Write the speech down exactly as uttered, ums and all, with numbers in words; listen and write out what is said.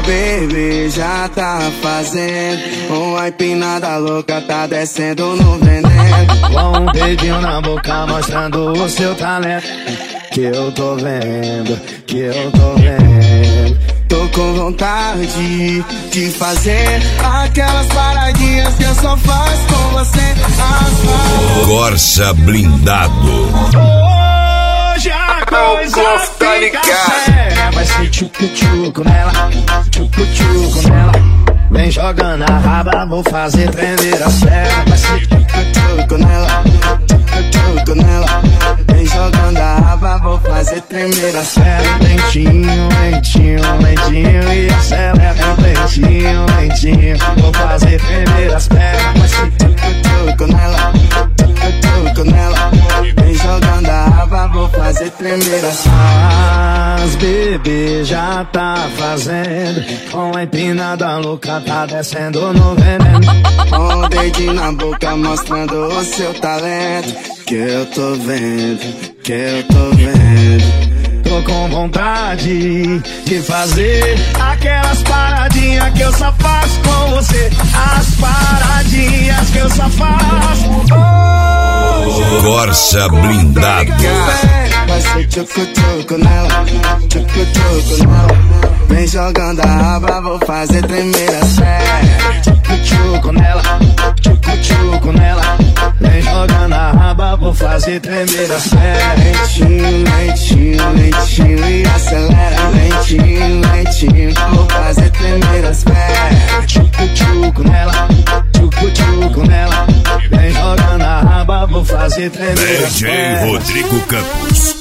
baby já tá fazendo uma empinada louca, tá descendo no veneno. Com um dedinho na boca mostrando o seu talento, que eu tô vendo, que eu tô vendo. Tô com vontade de fazer aquelas paradinhas que eu só faço com você. As Corsa Blindado. Hoje a coisa fica séria. Vai ser tchucu-tchucu nela, tchucu-tchucu nela. Vem jogando a raba, vou fazer tremer as pernas. Vai ser tchucu-tchucu nela, tchucu-tchucu nela. Vem jogando a raba, vou fazer tremer as pernas. Lentinho, lentinho, lentinho e acelera. Lentinho, lentinho, vou fazer tremer as pernas. Vai ser tchucu-tchucu nela, tchucu-tchucu nela. Vem jogando a raba, vou fazer tremer as pernas. As bebê já tá fazendo, com a empinada louca tá descendo no veneno. Com o dedinho na boca mostrando o seu talento, que eu tô vendo, que eu tô vendo. Tô com vontade de fazer aquelas paradinhas que eu só faço com você. As paradinhas que eu só faço hoje. Corsa Blindado. Vai ser tchucu-tchucu nela, tchucu-tchucu nela. Vem jogando a raba, vou fazer tremer as pernas. Tchucu-tchucu nela, tchucu-tchucu nela. Vem jogando a raba, vou fazer tremer as pernas. Lentinho, lentinho, lentinho e acelera. Lentinho, lentinho, vou fazer tremer as pernas. Tchucu-tchucu nela, tchucu-tchucu nela. Vem jogando a raba, vou fazer tremer as pernas. D J Rodrigo Campos.